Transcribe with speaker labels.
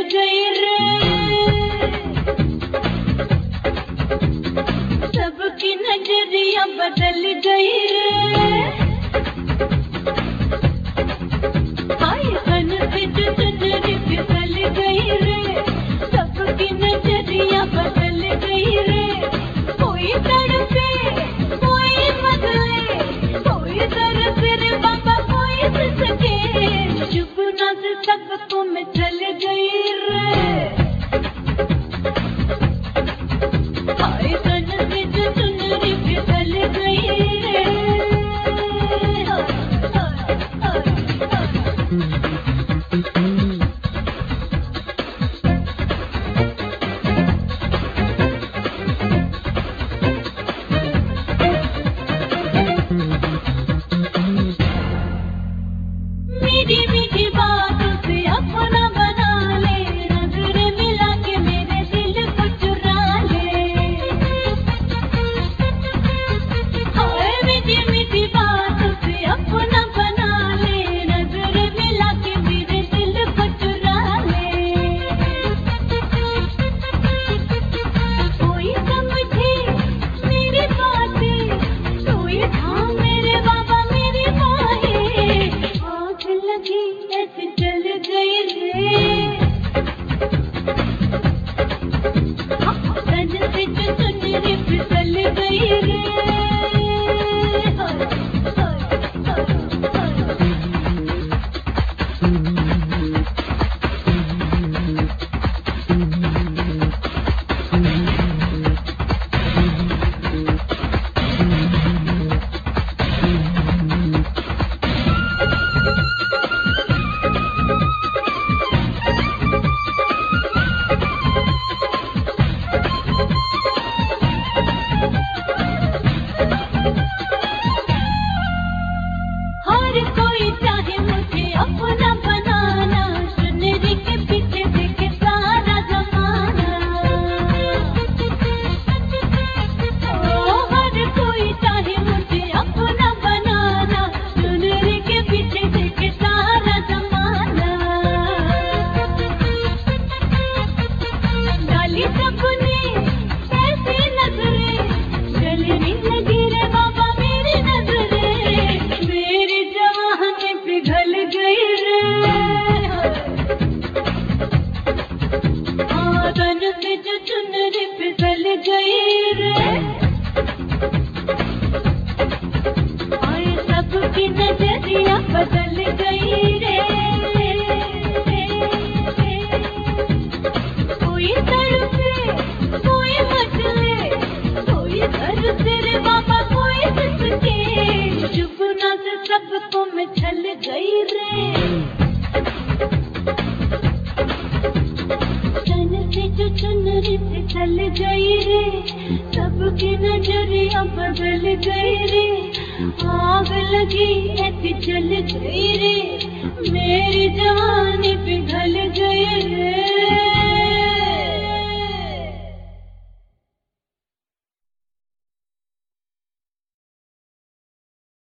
Speaker 1: गई रे, सबकी नजरिया बदल गई रे। हाय तन से जो चुनरी फिसल गई रे, सबकी नजरिया बदल गई रे। कोई तड़पे कोई बदले, कोई तड़पे रे बाबा कोई सिसके, जुगनू से सबको मैं चल गई रे। हाय तन से जो चुनरी फिसल गई रे। मीठी मीठी बातों से अपना बना ले, नजरें मिला के मेरे दिल को चुरा ले। हाय मीठी मीठी बातों से अपना बना ले, नजरें मिला के मेरे दिल को चुरा ले। कोई समझे मेरी बातें, कोई थाम मेरे बाबा मेरी बाहें। आग लगी ऐसे जल गई रे, तन से जो चुनरी फिसल गई रे। हर कोई चाहे मुझे अपना बनाना, चुनरी के पीछे देखे सारा जमाना। ओ हर कोई चाहे मुझे अपना बनाना, चुनरी के पीछे देखे सारा जमाना। डाली सबने ऐसी नजरें, जलने लगी रे बाबा मेरी नजरें। मेरी जवानी पिघल गई रे, तन से जो चुनरी फिसल गई रे। हाय सबकी नजरिया बदल गई रे। कोई तड़पे कोई बदले, कोई तड़पे रे बाबा कोई सिसके, जुगनू से सबको मैं छल गई रे। तन से जो चुनरी फिसल गई रे, सबकी नजरिया बदल गई रे। आग लगी ऐसी जल गई रे, मेरी जवानी पिघल गई रे।